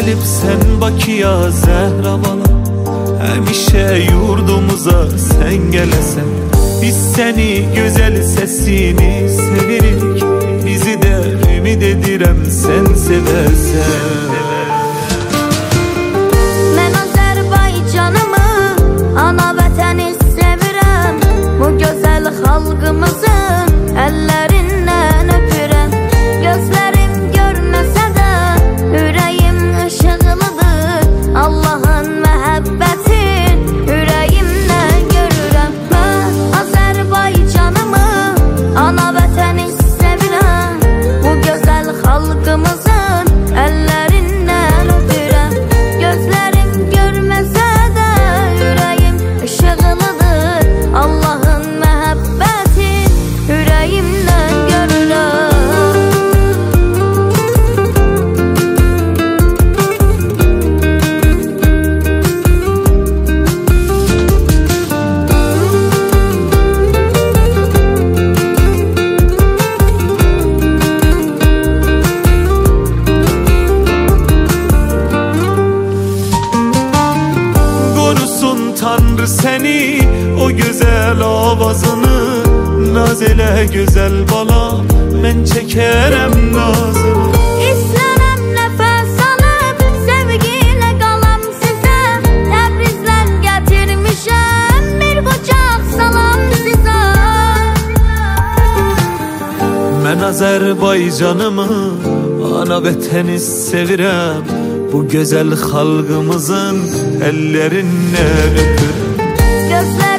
Gəlib sən Bakıya Zəhra bala, həmişə yurdumuza sən gələsən. Biz səni gözəl səsini sevirik, bizi də ümid edirəm sən sevəsən. Mən Azərbaycanımı, ana vətəni sevirəm. Bu gözəl xalqımızın əllərindən öpürəm. Gözlərim görməsə də ürəyim işıqlıdır. Allahın məhəbbəti ürəyimdən görürəm. Mən Azərbaycanımı, ana vətəni sevirəm. Bu gözəl xalqımızın əllərindən öpürəm. Gözlərim görməsə də ürəyim işıqlıdır. Allahın məhəbbəti ürəyimdən görürəm. Korusun Tanrı səni, o gözəl avazını. Naz elə gözəl bala, mən çəkərəm nazını. İstərəm nəfəs alıb, sevgilə qalam sizə. Təbrizdən gətirmişəm bir qucaq salam sizə. Mən Azərbaycanımı, ana vətəni sevirəm. Bu gözəl xalqımızın əllərindən öpürəm. Gözlərim